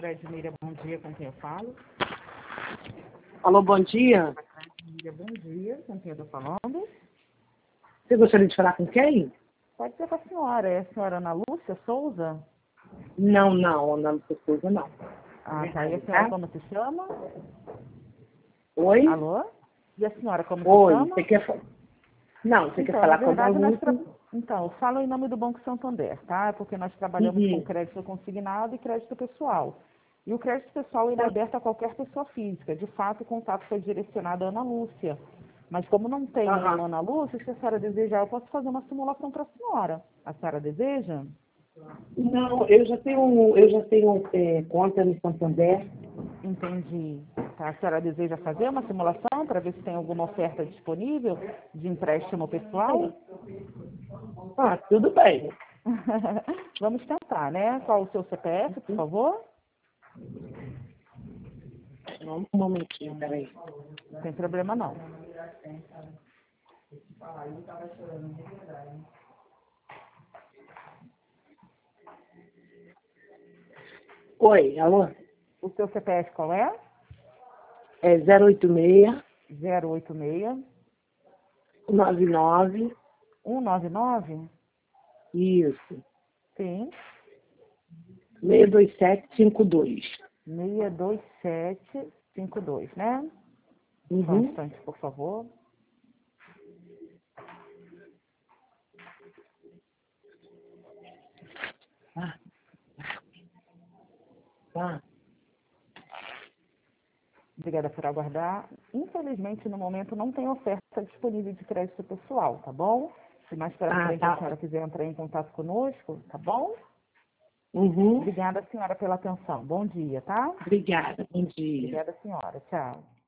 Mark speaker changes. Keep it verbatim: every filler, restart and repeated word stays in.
Speaker 1: Crédito Mira, bom dia, com quem eu falo?
Speaker 2: Alô, bom dia.
Speaker 1: Mira, bom dia, com quem eu estou falando?
Speaker 2: Você gostaria de falar com quem?
Speaker 1: Pode ser com a senhora, é a senhora Ana Lúcia Souza?
Speaker 2: Não, não, não, Souza, não.
Speaker 1: Ah, tá, e a senhora como se chama?
Speaker 2: Oi?
Speaker 1: Alô? E a senhora como se
Speaker 2: Oi,
Speaker 1: chama?
Speaker 2: você quer falar? Não, você quer
Speaker 1: Então, na
Speaker 2: falar com a
Speaker 1: verdade, nós tra...
Speaker 2: Lúcia?
Speaker 1: então, eu falo em nome do Banco Santander, tá? Porque nós trabalhamos com
Speaker 2: Uhum.
Speaker 1: crédito consignado e crédito pessoal. E o crédito pessoal ele é aberto a qualquer pessoa física. De fato, o contato foi direcionado à Ana Lúcia. Mas como não tem
Speaker 2: Aham.
Speaker 1: nenhuma Ana Lúcia, se a senhora desejar, eu posso fazer uma simulação para a senhora. A senhora deseja?
Speaker 2: Não, eu já tenho, eu já tenho é, conta no Santander.
Speaker 1: Entendi. Tá, a senhora deseja fazer uma simulação para ver se tem alguma oferta disponível de empréstimo pessoal?
Speaker 2: Ah, tudo bem.
Speaker 1: Vamos tentar, né? Qual o seu C P F, por favor?
Speaker 2: Um momentinho, peraí.
Speaker 1: Não tem problema não.
Speaker 2: Oi, alô?
Speaker 1: O seu C P F qual é?
Speaker 2: É zero oito seis,
Speaker 1: zero oito seis,
Speaker 2: nove nove,
Speaker 1: um nove nove?
Speaker 2: isso,
Speaker 1: Sim.
Speaker 2: seis dois sete cinco dois.
Speaker 1: seis dois sete cinco dois, né? Só um
Speaker 2: Uhum.
Speaker 1: instante, por favor.
Speaker 2: Ah, tá.
Speaker 1: Obrigada por aguardar. Infelizmente, no momento, não tem oferta disponível de crédito pessoal, tá bom? Se mais para
Speaker 2: Ah,
Speaker 1: frente a
Speaker 2: tá.
Speaker 1: senhora quiser entrar em contato conosco, tá bom?
Speaker 2: Uhum.
Speaker 1: Obrigada, senhora, pela atenção. Bom dia, tá?
Speaker 2: Obrigada, bom dia.
Speaker 1: Obrigada, senhora. Tchau.